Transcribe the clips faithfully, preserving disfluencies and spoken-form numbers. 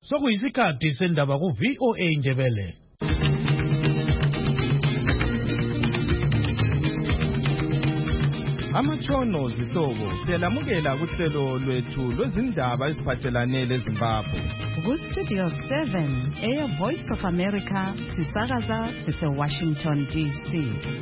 Sokuyisikhathi sendaba ku V O A Ndebele. Amatshono zihlobo siyalamukela kuhlelo lwethu lwezindaba eziphathelane leZimbabwe. Ku Studio seven, Air Voice of America, sisakaza sise Washington D C.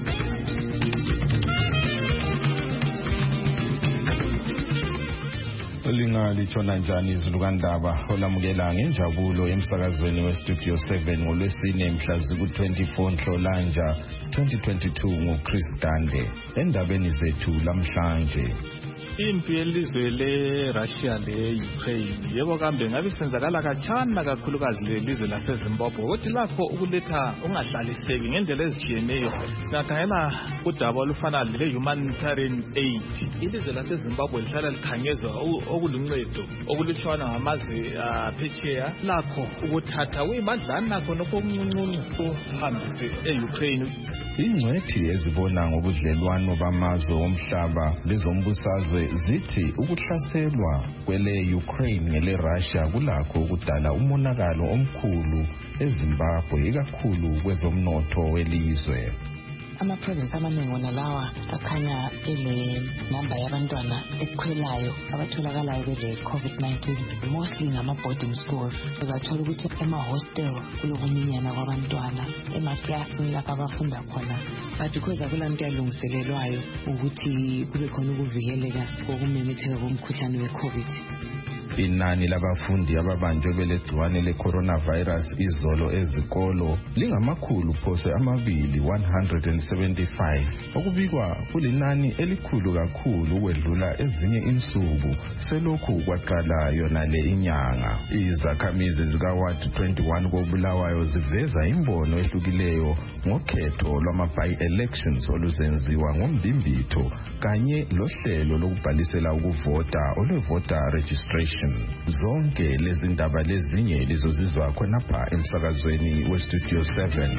Lingali chona njani izulukandaba olamukela ngenjabulo emsakazweni we Studio seven ngolwesine mhla ziku twenty-four Nhlolanja twenty twenty-two ngoChris Gande. Endabeni zethu lamhlanje, impi yelizwe le-Russia le-Ukraine yebo kambe ngabe senzakala khatshana kakhulukazi lelizwe laseZimbabwe ukuthi lapho ukuletha ungahlaliseki ngendlela ezitshiyeneyo. Singakhangela udaba olufana le-humanitarian aid. Ilizwe laseZimbabwe lihlala likhangezwa okuluncedo okulutshwana ngamazwe aphetsheya lakho ukuthatha uyimadlana nakho nokho okuncuncuncu uhambise e-Ukraine. ingcwethi ezibona ngobudlelwano bamazwe omhlaba lezombusazwe zithi ukuhlaselwa kwele Ukraine ngele Russia kulakho ukudala umonakalo omkhulu eZimbabwe ikakhulu kwezomnotho welizwe. Ama-province amaningi wona lawa akhanya ele namba yabantwana ekhwelayo abatholakalayo bele COVID nineteen, mostly ngama-boarding schools. Uzathola ukuthi ema-hostel kulokuminyana kwabantwana, emaklasini lapho abafunda khona, but because akulanto yalungiselelwayo ukuthi kube khona ukuvikeleka kokumemetheka komkhuhlane we-COVID. Inani labafundi ababanjwe belegciwane le-coronavirus izolo ezikolo lingamakhulu phose amabili one hundred seventy-five, okubikwa kulinani elikhulu kakhulu ukwedlula ezinye insuku selokhu kwaqala yona le inyanga. Izakhamizi zika-Ward twenty-one koBulawayo ziveza imbono ehlukileyo ngokhetho lwama-by-elections oluzenziwa ngombimbitho kanye lohlelo lokubhalisela ukuvota olwe-voter registration. Zonke lezi ndaba lezinye lizozizwa khonapha emsakazweni we Studio seven.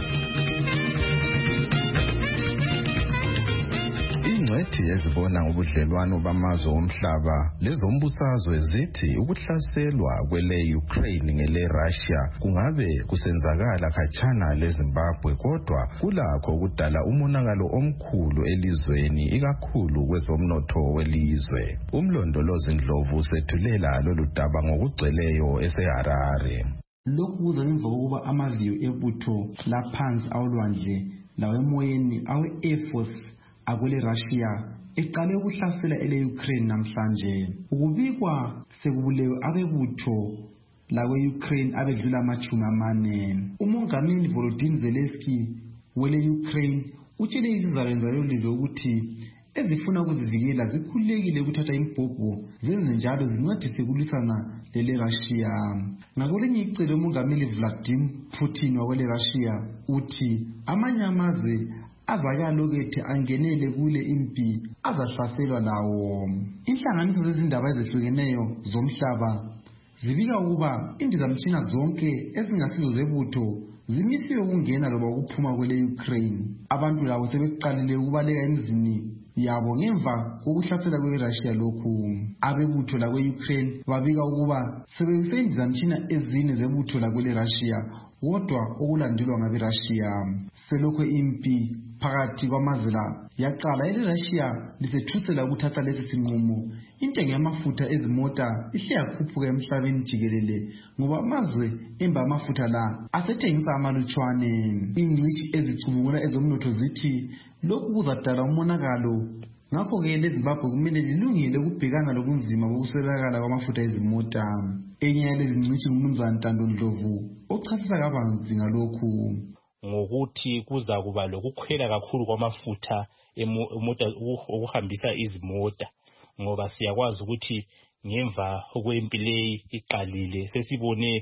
Ingcwethi ezibona ngobudlelwano bamazwe omhlaba lezombusazwe zithi ukuhlaselwa kwele Ukraine ngele Russia kungabe kusenzakala khatshana leZimbabwe, kodwa kulakho ukudala umonakalo omkhulu elizweni ikakhulu kwezomnotho welizwe. Umlondolozi Ndlovu sethulela lolu daba ngokugcweleyo eseHarare. Lokhu kuza ngemva kokuba amaviyo ebutho laphansi awolwandle lawemoyeni awe-Air Force akule Russia eqale ukuhlasela ele Ukraine namhlanje. Ukubikwa sekubulewe abebutho lawe Ukraine abedlula amachumi amane. Umongameli Volodymyr Zelensky wele Ukraine utshele izizalwane lelizwe ukuthi ezifuna ukuzivikela zikhulekile ukuthatha imbhobho zenze njalo zincedise kulwisana lele Russia. Ngakolinye icele umongameli Vladimir Putin wakwele Russia uthi amanye amazwe azakalokethe angenele kule impi azahlaselwa lawo. Inhlanganiso zezindaba ezehlukeneyo zomhlaba zibika ukuba indizamtshina zonke ezingasizo zebutho zimisiwe ukungena loba ukuphuma kwele Ukraine. Abantu labo sebeqalile ukubaleka emizini yabo ngemva kokuhlasela kwe-Russia lokhu. Abebutho lakwe-Ukraine babika ukuba sebeyisendizamtshina ezine zebutho lakwele Russia kodwa okulandelwa ngabe-Russia. Selokhu impi phakathi kwamazwe la yaqala, ele-Russia lisethusela ukuthatha lesi sinqumo. Intengo yamafutha ezimota ihle yakhuphuka emhlabeni jikelele ngoba amazwe emba amafutha la asethengisa amalutshwane. Ingcitshi ezicubungula ezomnotho zithi lokhu kuzadala umonakalo. Ngakho-ke leZimbabwe kumele lilungele ukubhekana lobunzima bokuswelakala kwamafutha ezimota. Enye yalezi ngcitshi ngumnumzana Ntando Ndlovu ochasisa kabanzi ngalokhu. Ngokuthi kuza kuba lokukhwela kakhulu kwamafutha emota ukuhambisa izimota, ngoba siyakwazi ukuthi ngemva kwempi leyi iqalile sesibone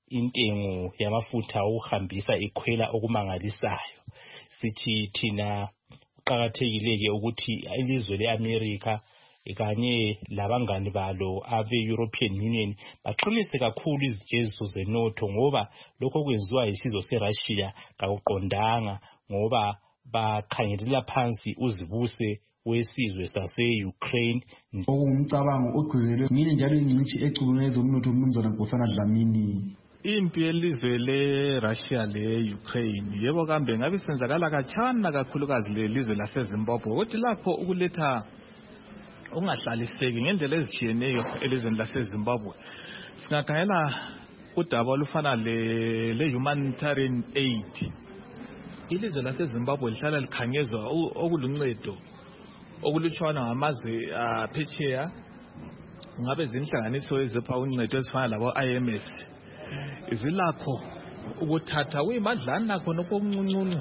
intengo yamafutha ukuhambisa ikhwela okumangalisayo. Sithi thina kuqakathekile ukuthi ilizwe le-America kanye labangani balo abe-European Union baqinise kakhulu izijeziso zenotho, ngoba lokho kwenziwa yisizwe se-Russia kakuqondanga, ngoba bakhangelela phansi uzibuse wesizwe sase-Ukraine. Okumcabango ogqizelwe ngine njalo ingcitshi ecubungula ezomnotho umnumzana Nkosana Dlamini. impi yelizwe le-Russia le-Ukraine yebo kambe ngabe senzakala khatshana kakhulukazi lelizwe laseZimbabwe ukuthi lapho ukuletha ungahlaliseki ngendlela ezitshiyeneyo elizweni laseZimbabwe. Singakhangela udaba olufana le-humanitarian aid. Ilizwe laseZimbabwe lihlala likhangezwa okuluncedo okulutshwana ngamazwe aphetsheya ngabe zinhlanganiso ezipha uncedo ezifana labo I M S. Izilakho ukuthatha uyimadlana khona okuncuncuncu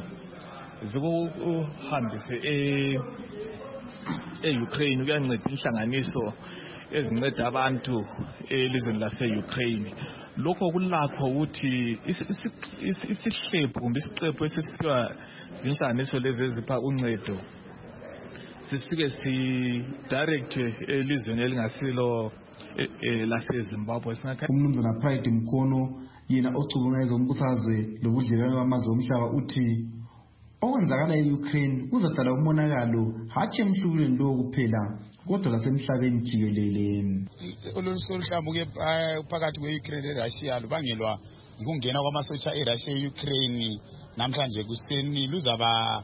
zikuhambise e e-Ukraine kuyanceda inhlanganiso ezinceda abantu elizweni lase-Ukraine. Lokho kulakho ukuthi isihlephu kumbe isiqephu esisiphiwa zinhlanganiso lezi ezipha uncedo sisike si direct elizweni elingasilo laseZimbabwe. Umnumzana Pride Mkono yena ocubungula ezombusazwe lobudlelwano bamazwe omhlaba uthi okwenzakala e-Ukraine kuzadala umonakalo hatshi emhlubulweni lo kuphela kodwa lasemhlabeni jikelele. Oluhlambuke phakathi kwe-Ukraine le-Russia lubangelwa ngokungena kwamasotsha e-Russia e-Ukraine namhlanje kuseni luzaba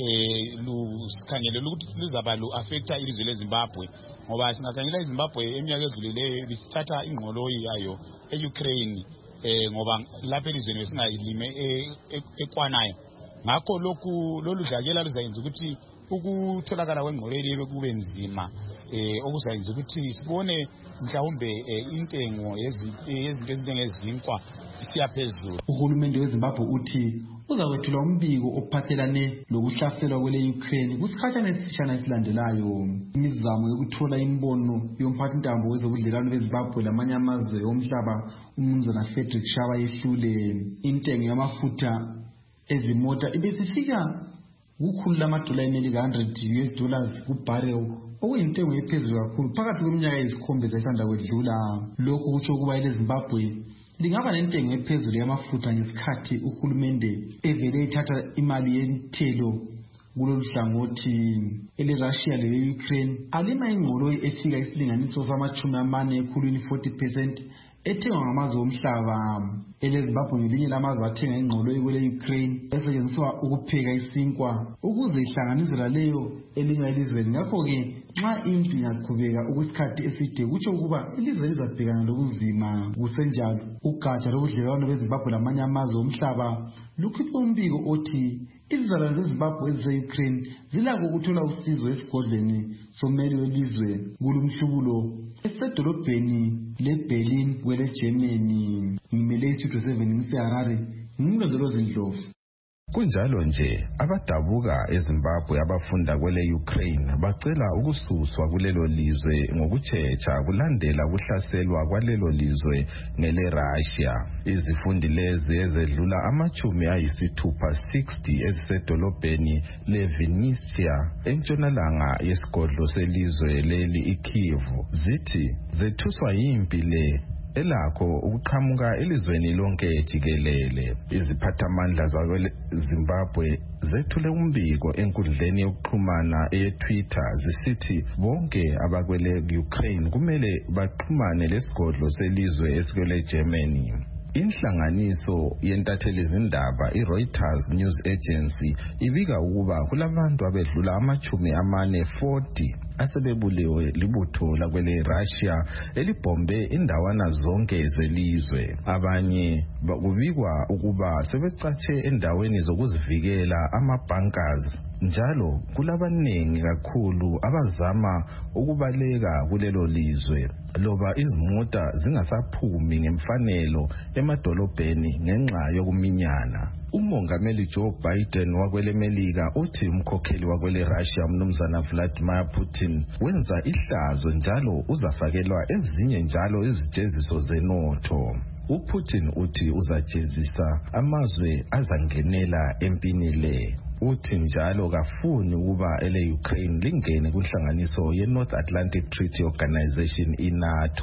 eh lusikhangelele ukuthi luzaba lu affecta ilizwe leZimbabwe ngoba singakhangela iZimbabwe eminyaka edlulileyo bisithatha ingqolo yayo e-Ukraine eh ngoba lapha elizweni besingayilime ekwanayo. Ngakho lokhu lolu dlakela luzayenza ukuthi ukutholakala kwengqolo elibe kube nzima eh okuzayenza ukuthi sibone mhlawumbe intengo yezinto ezinjengezinkwa isiyaphezulu. Uhulumende weZimbabwe uthi uzakwethula umbiko ophathelane lokuhlaselwa kwele-Ukraine kusikhathana esifishana esilandelayo. Imizamo yokuthola imbono yomphathintambo wezobudlelwano beZimbabwe lamanye amazwe omhlaba umnumzana Frederick Shaba yehlule. Intengo yamafutha ezimota ibesifika kukhulu lamadola emelika one hundred U S dollars kubarrel okuyintengo ephezulu kakhulu phakathi kweminyaka eyisikhombisa esanda kwedlula. Lokhu kutsho ukuba eleZimbabwe lingaba nentengo ephezulu yamafutha ngesikhathi uhulumende evele ethatha imali yenthelo kulolu hlangothi. Ele-Russia le-Ukraine alima ingqolo efika isilinganiso samachumi amane ekhulwini forty percent ethengwa ngamazwe omhlaba. EleZimbabwe ngelinye lamazwe athenga ingqolo kwele-Ukraine esetshenziswa ukupheka isinkwa ukuze ihlanganiswe laleyo elinywa elizweni. Ngakho-ke nxa impi ingaqhubeka okwesikhathi eside kutsho ukuba ilizwe lizabhekana lobunzima. Kusenjalo ugatsha lobudlelwano beZimbabwe lamanye amazwe omhlaba lukhiphe umbiko othi izizalwane zeZimbabwe ezise-Ukraine zilakho ukuthola usizo esigodlweni sommeli welizwe kulumhlubulo esedolobheni leBerlin kwele-Germany. Ngimele iStudio seven ngiseHarare, ngumlondolozi Ndlovu. Kunjalo nje abadabuka eZimbabwe abafunda kwele-Ukraine bacela ukususwa kulelo lizwe ngokutshecha kulandela ukuhlaselwa kwalelo lizwe ngele-Russia. Izifundi lezi ezedlula amachumi ayisithupha sixty ezisedolobheni leVinnytsia entshonalanga yesigodlo selizwe leli iKyiv zithi zethuswa yimpi le elakho ukuqhamuka elizweni lonke jikelele. Iziphathamandla zakwele-Zimbabwe zethule umbiko enkundleni yokuxhumana eyeTwitter zisithi bonke abakwele-Ukraine kumele baxhumane lesigodlo selizwe esikwele-Germany. Inhlanganiso yentatheli zindaba iReuters News Agency ibika ukuba kulabantu abedlula amachumi amane forty asebebulewe libutho lakwele-Russia elibhombe indawana zonke zelizwe. Abanye kubikwa ukuba sebecatshe endaweni zokuzivikela ama-bunkers. Njalo kulabaningi kakhulu abazama ukubaleka kulelo lizwe loba izimota zingasaphumi ngemfanelo emadolobheni ngenxa yokuminyana. Umongameli Joe Biden wakwelemelika uthi umkhokheli wakwele-Russia umnumzana Vladimir Putin wenza ihlazo njalo uzafakelwa ezinye njalo izijeziso zenotho. uPutin uthi uzajezisa amazwe azangenela empini le. Uthi njalo kafuni ukuba ele-Ukraine lingene kunhlanganiso ye-North Atlantic Treaty Organization i-NATO.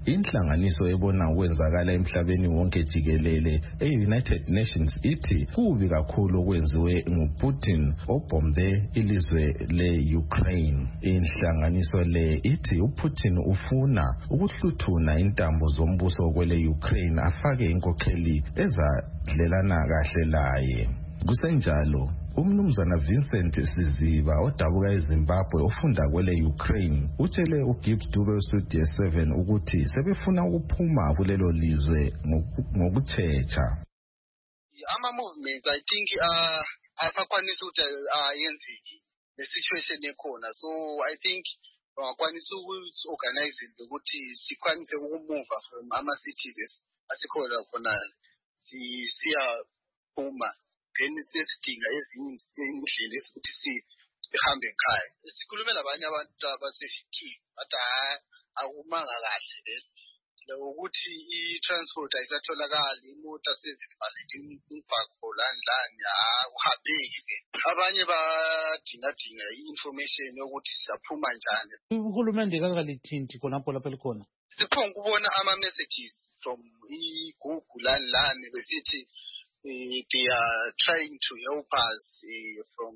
inhlanganiso ebona ukwenzakala emhlabeni wonke jikelele e-United Nations ithi kubi kakhulu okwenziwe nguPutin obombe ilizwe le-Ukraine. Inhlanganiso le ithi uPutin ufuna ukuhluthuna intambo zombuso kwele Ukraine afake inkokheli ezadlelana kahle laye. Kusenjalo umnumzana Vincent Siziba odabuka eZimbabwe ofunda kwele Ukraine utshele uGibbs Dube weStudio seven ukuthi sebefuna ukuphuma kulelo lizwe ngokutshecha. Ama movements I think uh asakwanisa ukuthi ayenzeki the situation ekhona, so I think wakwanisa ukuthi organize ukuthi sikwanise ukumove from ama cities asikhona khona siya phuma then sesidinga ezinye indlela esikuthi sihambe ekhaya. Sikhulume labanye abantu abasefiki bathi akumanga kahle le ukuthi i-transport ayisatholakali, imoto sezivaleke imfako lani lani akuhambeki ke. Abanye badinga dinga i-information yokuthi siyaphuma njani. Uhulumende kakalithindi khonapho lapho likhona. Siphonga ukubona ama-messages from i-Google lani lani besithi Uh, they are trying to help us uh, from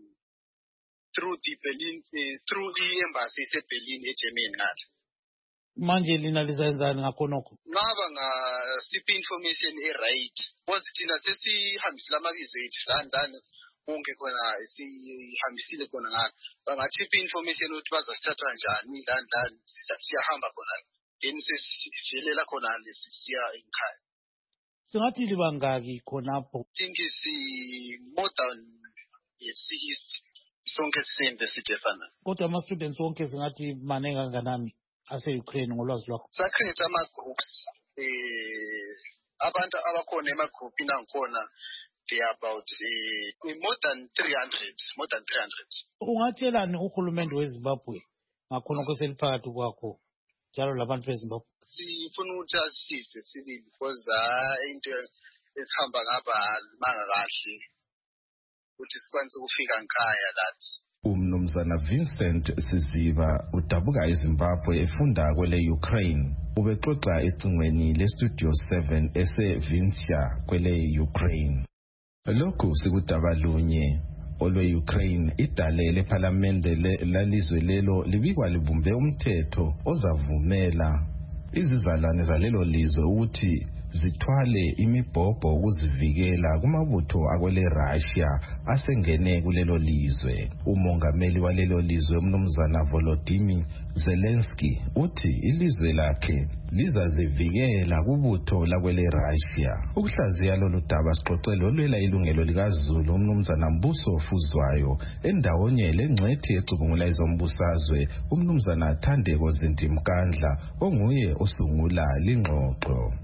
through the Berlin, uh, through the embassy in Berlin, eGermany. Manje lina lizenzani ngakhonokho? Ngaba nga siphi information e-right. Because thina sesihambisile amabizo ethu London konke khona sihambisile khona ngakho. Bangathipha information ukuthi bazasithatha njani London siyahamba khona. Then sesivelela khona lesisiya ekhaya. Singathi libangaki khonapho? Think is more than sixty sonke sisembe sithefana. Kodwa ama students wonke singathi manenga kanganani ase Ukraine ngolwazi lwakho? Sa create ama groups eh abantu abakhona ema group inakhona they are about uh, more than three hundred, more than three hundred. Ungatshelani uhulumende weZimbabwe ngakhonokho seliphakathi kwakho njalo labantu beZimbabwe? Sifuna ukuthi asisize sibili because into esihamba ngapha zimanga kahle ukuthi sikwanise ukufika ngikhaya lathi. Umnumzana Vincent Siziba udabuka eZimbabwe efunda kwele Ukraine ubexoxa ecingweni leStudio seven eseVincia kwele Ukraine. Lokhu sikudabalunye olwe Ukraine idale leParliamente lalizwe lelo libikwa libumbe umthetho ozavumela izizalwane zalelo lizwe ukuthi zithwale imibhobho ukuzivikela kumabutho akwele Russia asengene kulelo lizwe. Umongameli walelo lizwe umnumzana Volodymyr Zelensky uthi ilizwe lakhe lizazivikela kubutho lakwele Russia. Ukuhlaziya lolu daba sixoxele olwela ilungelo likaZulu umnumzana Mbuso Fuzwayo endawonye lengcwethi ecubungula izombusazwe umnumzana Thandeko Zintimkandla onguye osungula lingxoxo.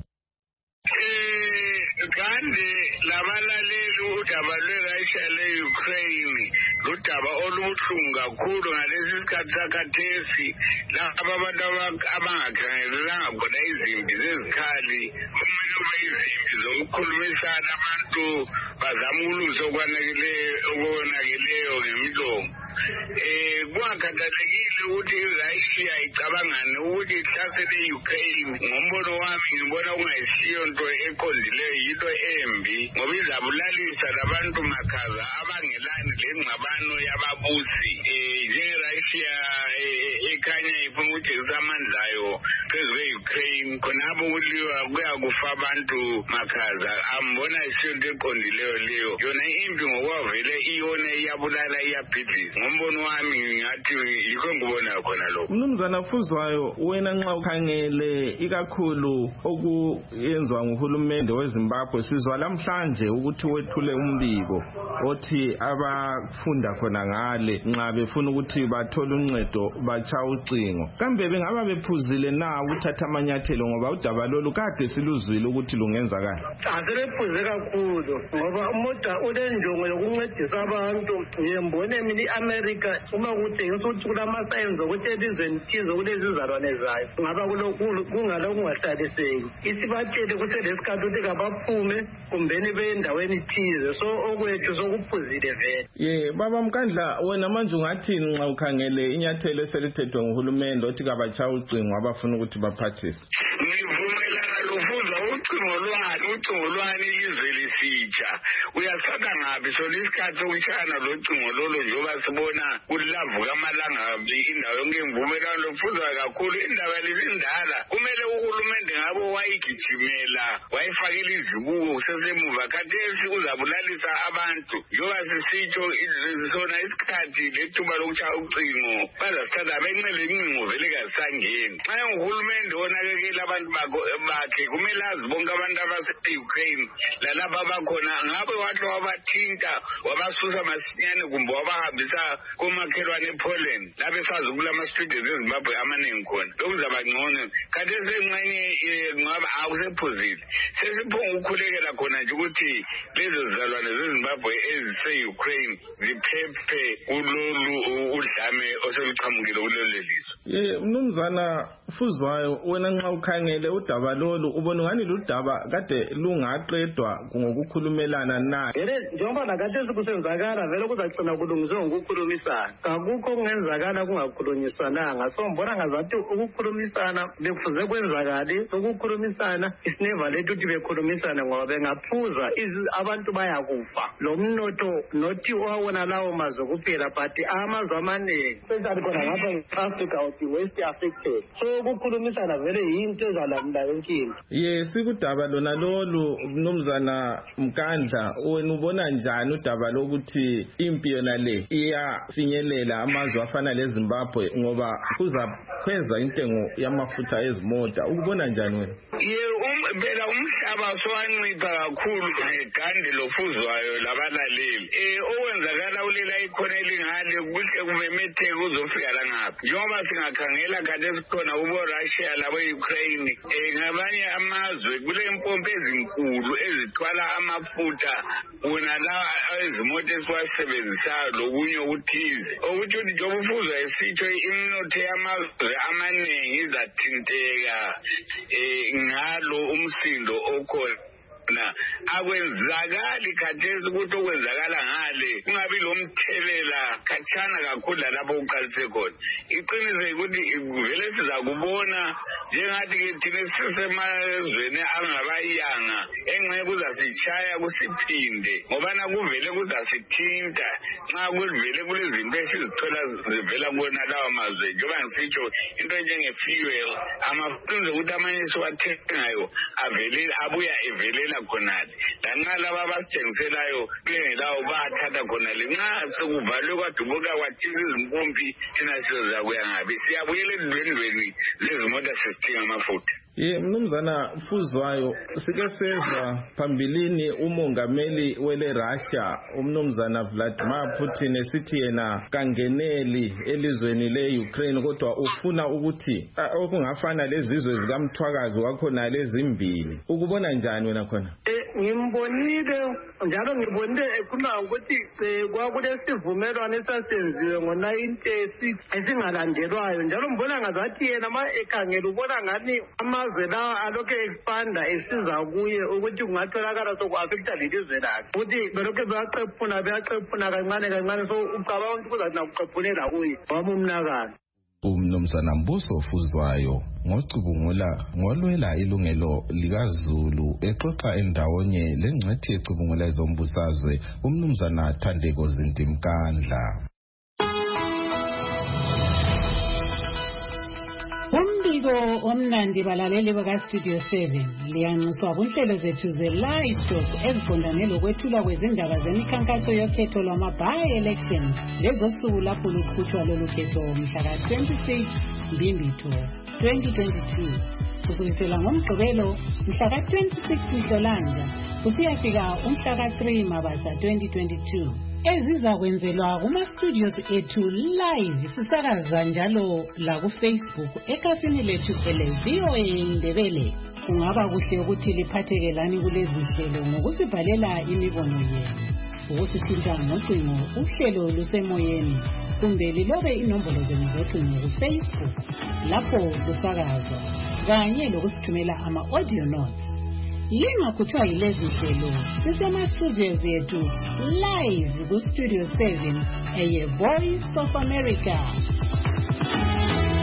Kandi labalaleli udaba lwe-Russia le-Ukraine ludaba olubuhlungu kakhulu ngalesi sikhathi sakhathesi laba abantu abangakhangelelanga khona izimpi zezikhali kumele kube izimpi zokukhulumisana abantu bazama ukulungisa okonakeleyo ngemlomo. Eh kwakhathalekile ukuthi iRussia icabangane ukuthi ihlasele iUkraine. Ngombono wami ngibona kungayisiyo into eqondileyo, yinto embi ngoba izabulalisa labantu makhaza abangelani lengxabano yababusi. Eh njengeRussia ekhanya ifuna ukujezisa amandla ayo phezu kwe-Ukraine khonapho kuliwa kuyakufa abantu makhaza. Ambona isiyo into eqondileyo leyo, yona impi ngokwavele iyona iyabulala iyabhidliza. Ngombono wami ngathi yikho ngibona khona lokho. Mnumzana Fuzwayo, wena nxa ukhangele ikakhulu okuyenzwa nguhulumende weZimbabwe sizwa lamhlanje ukuthi wethule umbiko othi abafunda khona ngale nxa befuna ukuthi bathole uncedo batsha ucingo. Kambe bengaba bephuzile na ukuthatha amanyathelo ngoba udaba lolu kade siluzwile ukuthi lungenzakala? Aselephuze kakhulu ngoba umuntu ulenjongo yokuncedisa abantu. Ngiyembone mina America uma kutshengisa ukuthi kulamasayensi ukuthi elizweni thize kulezizalwane zayo ngaba kungalo kungahlaliseki. Isibatshele kuselesikhathi ukuthi kabaphume kumbeni beyindaweni thize, so okwethu sokuphuzile vele. Ye baba Mkandla, wena manje ungathini nxa ukhangele inyathelo eselithethwe baphathwe nguhulumende othi kabachaya ucingo abafuna ukuthi baphathise. Ngivumelana lofuza ucingo lwani ucingo lwani ilizwe lisitsha uyasaka ngapi so lesikhathi sokushayana lo cingo lolo njengoba sibona kulavuka amalanga indawo yonke ngivumelana lofuza kakhulu indaba lesindala kumele uhulumende ngabo wayigijimela wayifakela izibuko kusesemuva khathesi uzabulalisa abantu njengoba sisitsho sona isikhathi lethuba lokushaya ucingo bazasithatha benqele incingo vele kasangeni xa uhulumende onakekela abantu bakhe kumele azi bonke abantu abase-Ukraine lalapha bakhona ngabe wathi wabathinta wabasusa masinyane kumbe wabahambisa komakhelwane ePoland lapho sazi ukula ama-students eZimbabwe amaningi khona lokuzaba ngcono khathesi engxenye ngaba akusephuzile sesiphonga ukukhulekela khona nje ukuthi lezo zizalwane zeZimbabwe ezise-Ukraine ziphephe kulolu udlame oseluqhamukile kulolu lelizwe. Ye mnumzana Fuzwayo wena nxa ukhangele udaba lolu ubona ngani ludaba kade lungaqedwa ngokukhulumelana naye. Vele njengoba nakhathesi kusenzakala vele kuzagcina kulungiswe ngokukhulumisana. Akukho okungenzakala kungakhulunyiswananga. So mbona ngazathi ukukhulumisana bekufuze kwenzakale ukukhulumisana isineva lethu ukuthi bekhulumisana ngoba bengaphuza abantu bayakufa. Lo mnotho nothi owawona lawo mazwe kuphela but amazwe amaningi especially khona ngapha e-Africa uthi West affected. So ukukhulumisana vele yinto ezalamula yonkinto. Ye sikudaba lona lolu mnumzana Mkandla wena ubona njani udaba lokuthi impi yona le iyafinyelela amazwe afana leZimbabwe ngoba kuzakhweza intengo yamafutha ezimoto ukubona njani wena? Ye phela umhlaba sowancipha kakhulu ngegande lofuzwayo labalaleli eh okwenzakala ulela ikhona elingale kuhle kumemetheke uzofika la ngapha njengoba singakhangela kade sikhona ubo Russia labo Ukraine eh ngabanye amazwe kule impompo ezinkulu ezithwala amafutha wona la ezimoto esiwasebenzisayo lokunye ukuthize ukuthi njengoba ufuzwa esitsho iminotho yamazwe amaningi izathinteka eh ngalo umsindo okhona na akwenzakali khathesi ukuthi okwenzakala ngale kungabi lo mthelela khatshana kakhulu lapho uqalise khona iqiniso ukuthi vele siza kubona njengathi thina sisemazweni angabayanga engxe kuzasitshaya kusiphinde ngoba nakuvele kuzasithinta nxa kuvele kulezinto esizithola zivela kubona lawa mazwe njengoba ngisitsho into njenge-fuel amafunze ukuthi amanye siwathengayo avele abuya evelela khonale lanxa laba abasithengiselayo bengelawo bathatha khonale nxa sekuvalwe kwadubuka kwathisa izimpompi thina sizozakuya ngabe siyabuyela ezindwendweni zezimota sesithenga amafutha. Ye mnumzana Fuzwayo sike sezwa phambilini umongameli wele Russia umnumzana Vladimir Putin esithi yena kangeneli elizweni le-Ukraine kodwa ufuna ukuthi okungafana lezizwe zikamthwakazi wakhona lezimbili ukubona njani wena khona? Ngimbonile njalo ngibonile ekhuluma ukuthi kwakulesivumelwano esasenziwe ngo-nineteen eighty-six esingalandelwayo njalo mbona ngazathi yena ma ekhangela ubona ngani amazwe lawa alokhu expanda esiza kuye ukuthi kungatholakala soku-affecta lelizwe lakhe ukuthi belokhu beyaqephuna beyaqephuna kancane kancane so ucabanga ukuthi kuzathi nakuqephulela kuye wami umnakalo. Umnumzana Mbuso Fuzwayo ngocubungula ngolwela ilungelo likaZulu exoxa endawonye lengcethi ecubungula ezombusazwe umnumzana Thandeko Zinti Mkandla. Umbiko omnandi balaleli baka Studio seven liyanxuswa kunhlelo zethu ze-live talk ezifondane lokwethula kwezindaba zemikhankaso yokhetho lwama-by elections lezosuku lapho luqhutshwa lolu khetho mhla ka twenty-six Mbimbitho twenty twenty-two kusukela ngomgqibelo mhla ka twenty-six Nhlolanja kusiyafika umhla ka three Mabasa twenty twenty-two. Ezizakwenzelwa kuma-studios ethu live sisakaza njalo la ku-Facebook ekhasini lethu ele V O A Indebele. Kungaba kuhle ukuthi liphathekelani kulezi hlelo ngokusibhalela imibono yenu, ukusithinta ngocingo uhlelo lusemoyeni kumbe lilobe inombolo zenu zocingo ku-Facebook lapho kusakazwa kanye lokusithumela ama-audio notes. Lingakhutshwa yilezi hlelo sisema-studios yethu live ku-Studio seven eye Voice of America.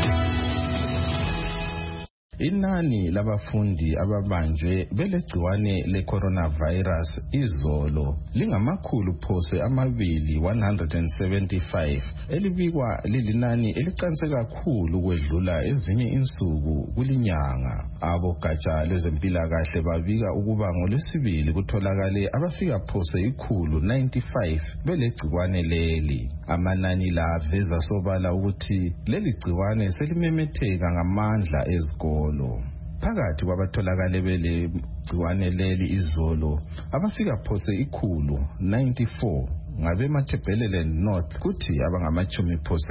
Inani labafundi ababanjwe belegciwane le-coronavirus izolo lingamakhulu phose amabili one hundred seventy-five elibikwa lilinani eliqanse kakhulu kwedlula ezinye insuku kulinyanga. Abogatsha lwezempilakahle babika ukuba ngolwesibili kutholakale abafika phose ikhulu ninety-five belegciwane leli. Amanani la aveza sobala ukuthi leli gciwane selimemetheka ngamandla ezikolo. Phakathi kwabatholakale bele gciwane leli izolo abafika phose ikhulu ninety-four ngabe Matabeleland North kuthi abangamachumi phose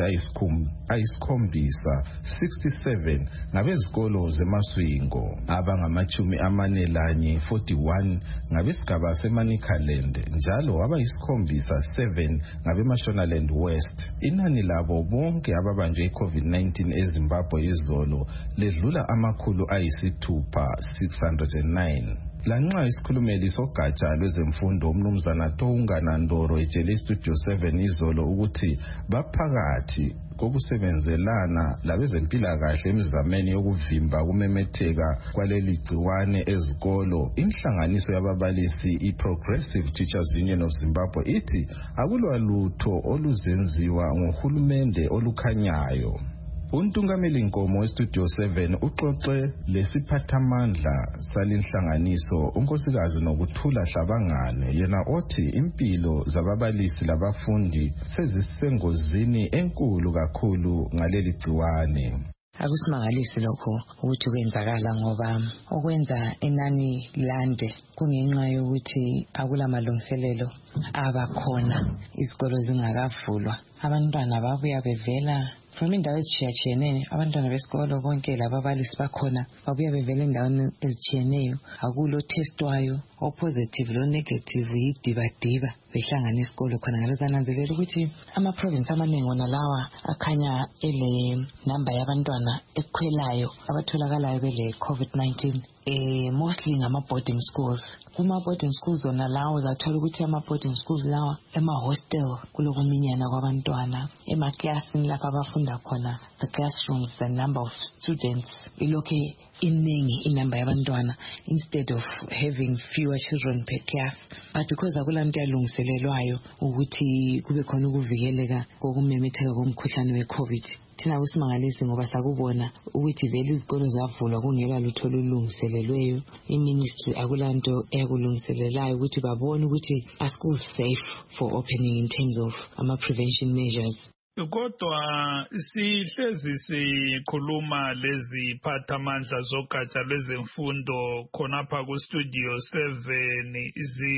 ayisikhombisa sixty-seven ngabezikolo zeMaswingo, abangamachumi amane lanye forty-one ngabesigaba seManicaland njalo abayisikhombisa seven ngabeMashonaland West. Inani labo bonke ababanjwe i-COVID nineteen eZimbabwe izolo ledlula amakhulu ayisithupha six hundred nine. Lanxa isikhulumeli sogatsha lwezemfundo umnumzana Toungana Ndoro etshele iStudio seven izolo ukuthi baphakathi kokusebenzelana labezempilakahle emizameni yokuvimba kumemetheka kwaleli gciwane ezikolo, inhlanganiso yababalisi i-Progressive Teachers Union of Zimbabwe ithi akulwalutho oluzenziwa ngohulumende olukhanyayo. Untungameli Nkomo weStudio seven uxoxe lesiphathamandla salinhlanganiso unkosikazi Nokuthula Hlabangane, yena othi impilo zababalisi labafundi sezisengozini enkulu kakhulu ngaleli gciwane. Akusimangalisi lokho ukuthi kwenzakala ngoba okwenza inani lande kungenxa yokuthi akula malungiselelo abakhona, izikolo zingakavulwa, abantwana babuya bevela from indawo ezitshiyatshiyeneyo, abantwana besikolo bonke lababalisi bakhona babuya bevela endaweni ezitshiyeneyo, akulo testwayo o-positive lo-negative yidibadiba behlangana esikolo khona. Ngalo zananzelela ukuthi ama-province amaningi wona lawa akhanya ele namba yabantwana ekhwelayo abatholakalayo bele-COVID nineteen, eh mostly ngama-boarding schools. Kuma-boarding schools wona lawo zathola ukuthi ama-boarding schools lawa ema-hostel kulokuminyana kwabantwana, emaklasini lapha abafunda khona, the classrooms, the number of students ilokhe iningi inamba yabantwana instead of having fewer children per class. But because akulanto yalungiselelwayo ukuthi kube khona ukuvikeleka kokumemetheka komkhuhlane we-COVID, thina kusimangalisi ngoba sakubona ukuthi vele izikolo zavulwa kungela lutho olulungiselelweyo. I-ministry akulanto eyakulungiselelayo ukuthi babone ukuthi are schools safe for opening in terms of ama-prevention measures. Kodwa sihlezi sikhuluma lezi phathamandla zogatsha lwezemfundo khonapha kuStudio seven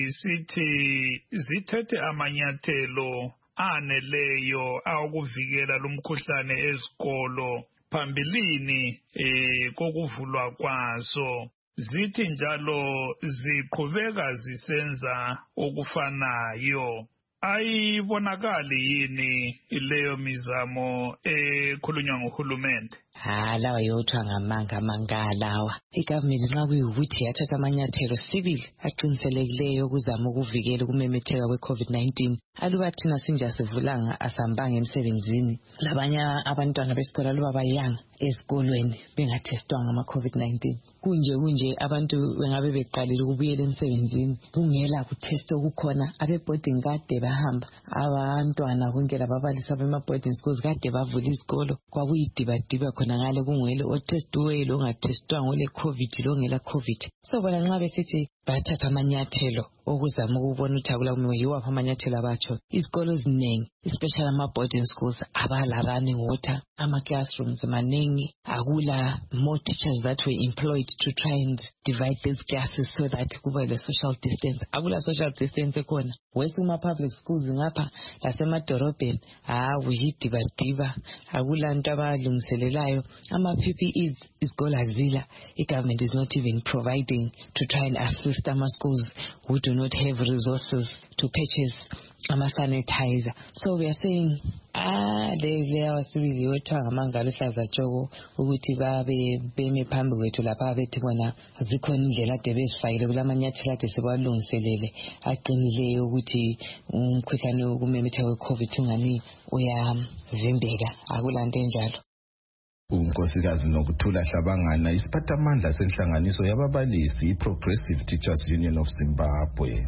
zisithi zithethe amanyathelo aneleyo akuvikela lumkhuhlane ezikolo phambilini eh kokuvulwa kwazo. Zithi njalo ziqhubeka zisenza okufanayo. Ayibonakali yini leyo mizamo ekhulunywa nguhulumende? Ha, lawa yothiwa ngamanga mangalawa. I-government nxa kuyukuthi yathatha amanyathelo sibili aqinisekileyo ukuzama ukuvikela ukumemetheka kwe-COVID nineteen, aluba thina sinja sivulanga asambanga emsebenzini, labanye abantwana besikolo aluba bayanga esikolweni bengatestwanga ama-COVID nineteen, kunje kunje abantu bengabe beqalile ukubuyela emsebenzini kungela kutest okukhona, abe-boarding kade bahamba, abantwana konke lababalisi abema-boarding schools kade bavula izikolo, kwakuyidibadiba khona ngale kungwele otestiweyo longatestwanga ole COVID longela COVID. So bona nxa besithi bathatha amanyathelo okuzama ukubona ukuthi akulamuwe yiwaphi amanyathelo abatsho, izikolo eziningi especially ama-boarding schools abala running water, ama-classrooms maningi, akula more teachers that were employed to try and divide these classes so that kuba le social distance, akula social distance ekhona. Wesuma public schools ngapha lasemadorobheni hawu yidibadiba, akula nto abalungiselelayo, ama-P P Es izikolo azila, i-government is not even providing to try and assist ama schools who do not have resources to purchase ama-sanitizer. So we are saying ah le wasibili yothiwa ngamangalo hlaza tshoko ukuthi babe beme phambi kwethu lapha bethi bona zikhona indlela ade bezifakile kulamanyathelo ade sebawalungiselele aqinileyo ukuthi umkhuhlane wokumemetheka we-COVID ungani uyavimbeka, akulanto enjalo. unkosikazi Nokuthula Hlabangana isiphathamandla senhlanganiso yababalisi iProgressive Teachers Union of Zimbabwe.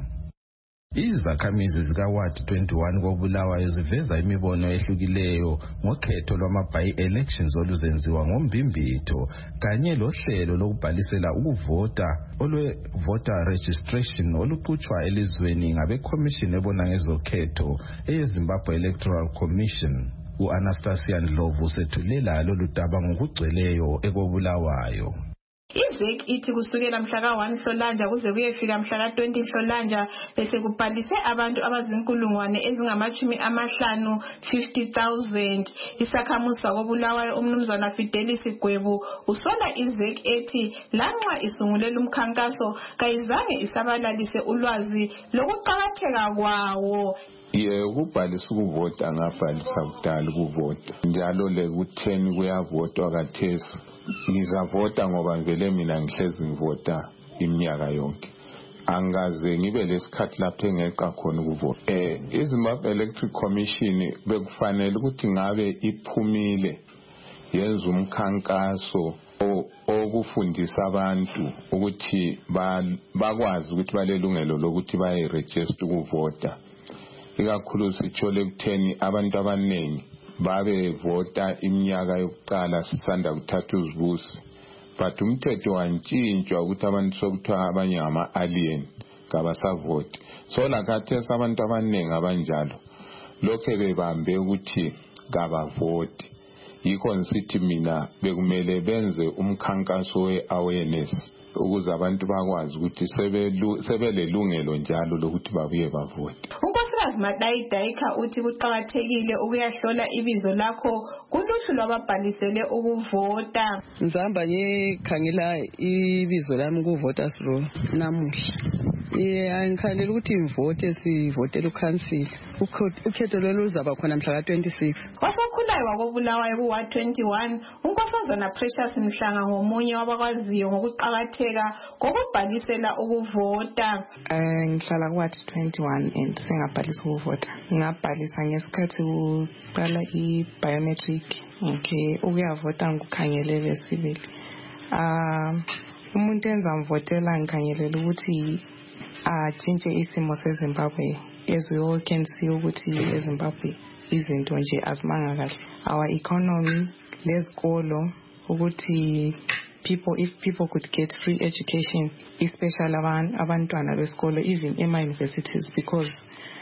Izakhamizi zika-Ward twenty-one koBulawayo ziveza imibono ehlukileyo ngokhetho lwama-by-elections oluzenziwa ngoMbimbitho kanye lohlelo lokubhalisela ukuvota olwe-voter registration oluqhutshwa elizweni ngabe-Commission ebona ngezokhetho eyeZimbabwe Electoral Commission. U-Anastasia Ndlovu usethulela lolu daba ngokugcweleyo ekoBulawayo. I-Z E C ithi kusukela mhla ka one Nhlolanja kuze kuyefika mhla ka twenty Nhlolanja bese kubhalise abantu abazinkulungwane ezingamashumi amahlanu fifty thousand. Isakhamuzi sakoBulawayo umnumzana Fidelis Gwebu usola i-Z E C ethi lanxa isungulela umkhankaso kayizange isabalalise ulwazi lokuqakatheka kwawo. Ye ukubhalisa ukuvota ngabhalisa kudala ukuvota njalo le ku-ten kuyavotwa kathesi ngizavota ngoba vele mina ngihlezi ngivota iminyaka yonke angaze ngibe lesikhathi lapho engeqa khona ukuvota. Eh iZimbabwe Electoral Commission bekufanele ukuthi ngabe iphumile yenza umkhankaso okufundisa abantu ukuthi bakwazi ukuthi balelungelo lokuthi baye register ukuvota. Ikakhulu sithole kutheni abantu abaningi babe vota iminyaka yokuqala sisanda kuthatha uzibusi but umthetho wantshintshwa ukuthi abantu sokuthiwa abanye ama-alien kabasavoti. So lakhathesi abantu abaningi abanjalo lokhe bebambe ukuthi kabavoti. Yikho ngisithi mina bekumele benze umkhankaso we-awareness ukuze abantu bakwazi ukuthi sebelelungelo njalo lokuthi babuye bavote. uNkosikazi Madayi Daika uthi kuqakathekile ukuyahlola ibizo lakho kuluhlu lwababhalisele ukuvota. Ngizihamba ngikhangela ibizo lami kuvoters roll namuhla. Yeah, ngikhalela ukuthi ngivote sivotela ukhansila. Ukhetho lelo luzaba khona mhla ka twenty-six. Wasokhulayo wakoBulawayo ku-Ward twenty-one uNkosazana Precious Mhlanga ngomunye wabakwaziyo ngokuqakatheka kokubhalisela ukuvota. Eh ngihlala ku-Ward twenty-one and sengabhalisa ukuvota. Ngabhalisa ngesikhathi uqala i-biometric. Okay, ukuyavota ngikukhangelele sibili. Ah umuntu enza ngivotela ngikhangelela ukuthi atshintshe isimo seZimbabwe as we all can see ukuthi eZimbabwe izinto nje azimanga kahle. Our economy, lezikolo ukuthi people if people could get free education, especially abantwana besikolo even ema universities, because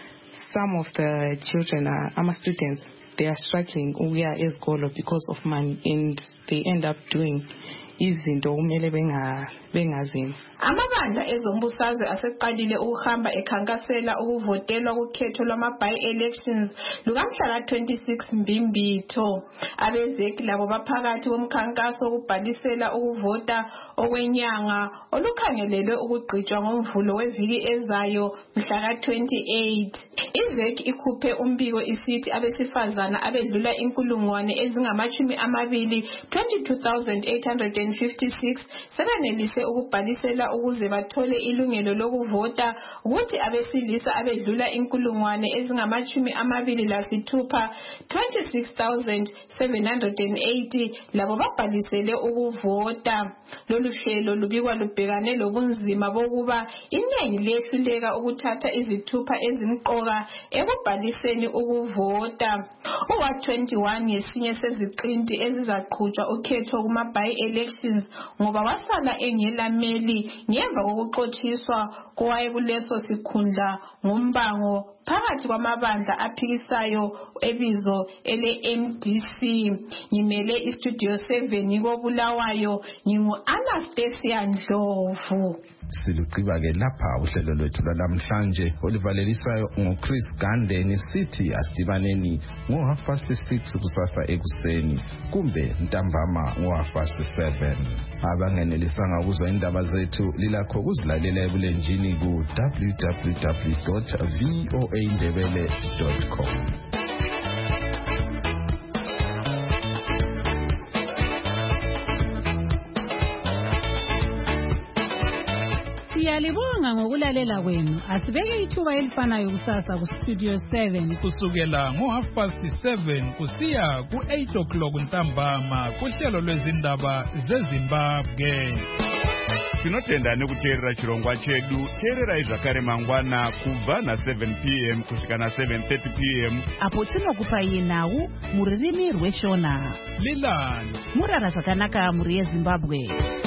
some of the children are ama students they are struggling ukuya ezikolo because of money and they end up doing izinto kumele benga bengazenzi. Amabandla ezombusazwe aseqalile ukuhamba ekhankasela ukuvotelwa kukhetho lwama-by-elections lukamhla ka twenty-six Mbimbitho. Abezeki labo baphakathi komkhankaso wokubhalisela ukuvota okwenyanga olukhangelelwe ukugqitshwa ngomvulo weviki ezayo mhla ka twenty-eight. Izeki ikhuphe umbiko isithi abesifazana abedlula inkulungwane ezingamashumi amabili twenty-two thousand eight hundred fifty-six sebenelise ukubhalisela ukuze bathole ilungelo lokuvota ukuthi abesilisa abedlula inkulungwane ezingamashumi amabili lasithupha twenty-six thousand seven hundred eighty labo babhalisele ukuvota. Lolu hlelo lubikwa lubhekane lobunzima bokuba iningi lehluleka ukuthatha izithupha ezimqoka ekubhaliseni ukuvota. U-Ward twenty-one yesinye seziqinti ezizaqhutshwa ukhetho kuma-by-elections ngoba wasala engelameli ngemva kokuxotshiswa kowayekuleso sikhundla ngumbango phakathi kwamabandla aphikisayo ebizo ele-M D C. Ngimele iStudio seven koBulawayo ngingu-Anastasia Ndlovu. Siluqiba-ke lapha uhlelo lwethu lwalamhlanje olivalelisayo ngoChris Gande nisithi asidibaneni ngo-half past six kusasa ekuseni kumbe ntambama ngo-half past seven. Abangenelisanga ukuzwa indaba zethu lilakho ukuzilalela ebulenjini ku-w w w dot voa ndebele dot com. Siyalibonga ngokulalela kwenu. Asibeke ithuba elifanayo kusasa kustudio seven kusukela ngo half past seven kusiya ku eight o'clock ntambama kuhlelo lwezindaba zeZimbabwe. Tinotenda nekuteerera chirongwa chedu. Teererai zvakare mangwana kubva na seven p m kusvika na seven thirty p m apo tinokupai nhau muririmi rweshona. Lilani murara zvakanaka muri yeZimbabwe.